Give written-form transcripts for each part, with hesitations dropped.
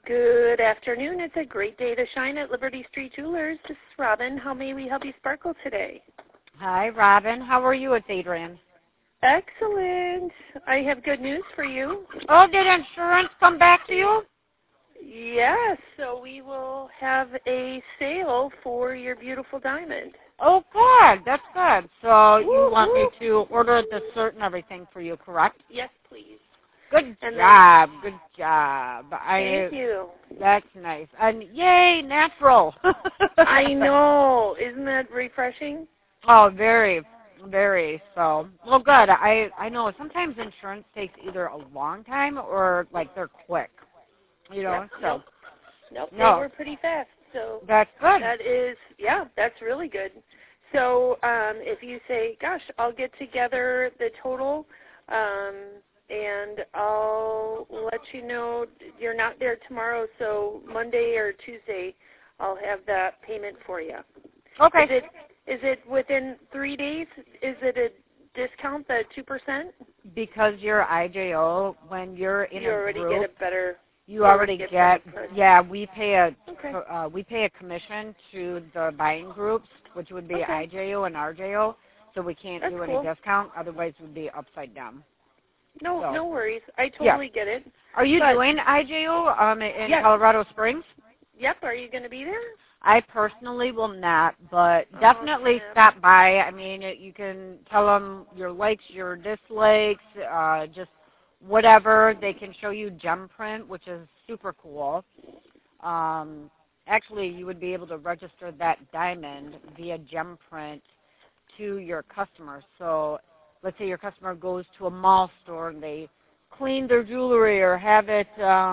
Good afternoon. It's a great day to shine at Liberty Street Jewelers. This is Robin. How may we help you sparkle today? Hi, Robin. How are you? It's Adrian. Excellent. I have good news for you. Oh, did insurance come back to you? Yes, so we will have a sale for your beautiful diamond. Oh, good. That's good. So you Woo-hoo. want me to order the cert and everything for you, correct? Yes, please. Good And job. Good job. Thank you. That's nice. And yay, natural. I know. Isn't that refreshing? Oh, very, very. So, well, good. I know sometimes insurance takes either a long time or, like, they're quick. You know, Yep, so. Nope, No. they were pretty fast. So That's good. That's really good. So if you say, gosh, I'll get together the total, and I'll let you know you're not there tomorrow, so Monday or Tuesday I'll have that payment for you. Okay. Is it within 3 days? Is it a discount, the 2%? Because you're IJO, when you're in You a already group, get a better. you already get. Yeah, we pay a commission to the buying groups, which would be IJO and RJO. So we can't do any discount. Otherwise, we'd be upside down. No worries. I totally get it. Are you doing IJO in Colorado Springs? Yep. Are you going to be there? I personally will not, but definitely stop by. I mean, you can tell them your likes, your dislikes, just whatever. They can show you gem print, which is super cool. Actually, you would be able to register that diamond via gem print to your customer. So let's say your customer goes to a mall store and they clean their jewelry or have it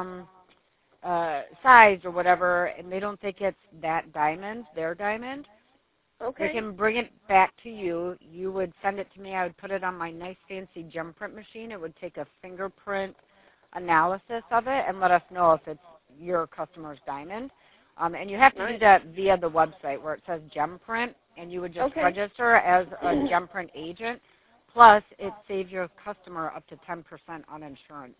sized or whatever, and they don't think it's that diamond, their diamond. Okay. They can bring it back to you. You would send it to me. I would put it on my nice fancy gem print machine. It would take a fingerprint analysis of it and let us know if it's your customer's diamond. And you have to do that via the website where it says gem print, and you would just register as a gem print agent. Plus, it saves your customer up to 10% on insurance.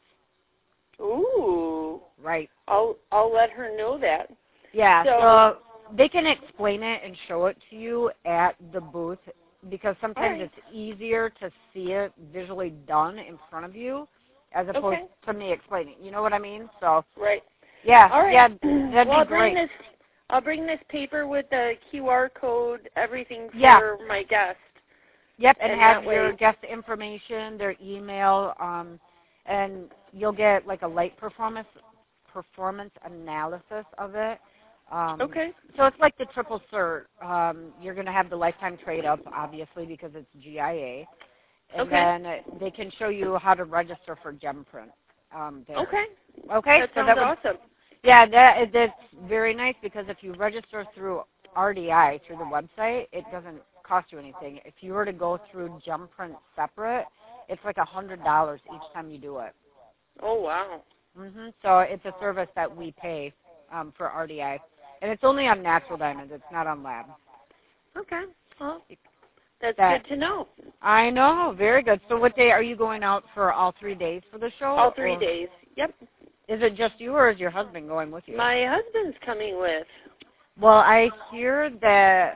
Ooh. Right. I'll let her know that. Yeah, so they can explain it and show it to you at the booth because sometimes it's easier to see it visually done in front of you as opposed to me explaining. You know what I mean? So yeah, that'd be great. I'll bring this paper with the QR code, everything for my guest. Yep, and have your guest information, their email, and you'll get like a light performance analysis of it. So it's like the triple cert. You're going to have the lifetime trade-up, obviously, because it's GIA. And then they can show you how to register for gem print. There. Okay. That sounds awesome. Yeah, that's very nice because if you register through RDI, through the website, it doesn't cost you anything. If you were to go through gem print separate, it's like $100 each time you do it. Oh, wow. So it's a service that we pay for RDI. And it's only on natural diamonds. It's not on lab. Okay. Well, that's good to know. I know. Very good. So what day are you going out for all 3 days for the show? All 3 days. Yep. Is it just you or is your husband going with you? My husband's coming with. Well, I hear that,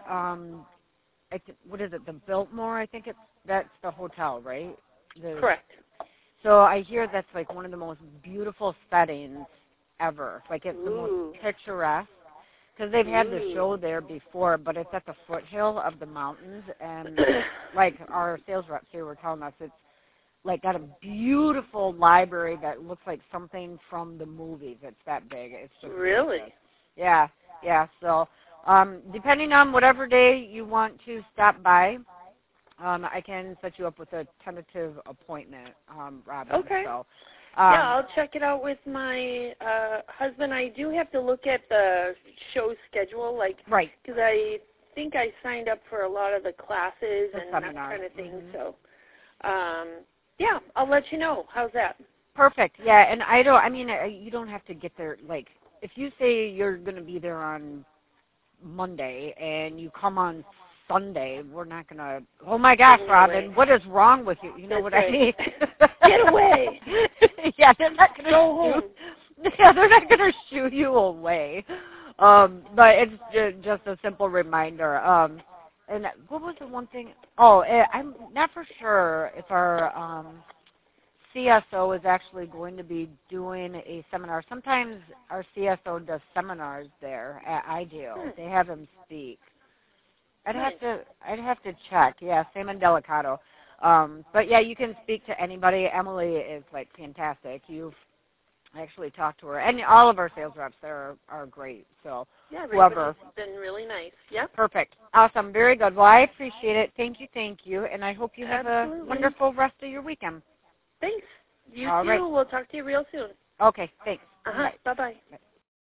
what is it, the Biltmore? I think that's the hotel, right? Correct. So I hear that's like one of the most beautiful settings ever. Like it's the most picturesque. Because they've had the show there before, but it's at the foothill of the mountains. And like our sales reps here were telling us, it's like got a beautiful library that looks like something from the movies. It's that big. It's just gorgeous. Yeah. So depending on whatever day you want to stop by, I can set you up with a tentative appointment, Robin. Okay. So, I'll check it out with my husband. I do have to look at the show schedule, because I think I signed up for a lot of the classes and that kind of thing. So, I'll let you know. How's that? Perfect. Yeah, and you don't have to get there. Like, if you say you're going to be there on Monday and you come on Sunday, we're not going to, oh my gosh, Robin, what is wrong with you? You know what I mean? Get away. Yeah, they're not going to go home. Yeah, they're not going to shoo you away. But it's just a simple reminder. And what was the one thing? Oh, I'm not for sure if our CSO is actually going to be doing a seminar. Sometimes our CSO does seminars there at IDEO. They have him speak. I'd have to check. Yeah, same in Delicato. But yeah, you can speak to anybody. Emily is like fantastic. You've actually talked to her, and all of our sales reps there are great. So yeah, whoever, been really nice. Yep. Perfect, awesome, very good. Well, I appreciate it. Thank you, and I hope you have Absolutely. a wonderful rest of your weekend. Thanks. You all too. Right. We'll talk to you real soon. Okay, thanks. Bye-bye. Bye.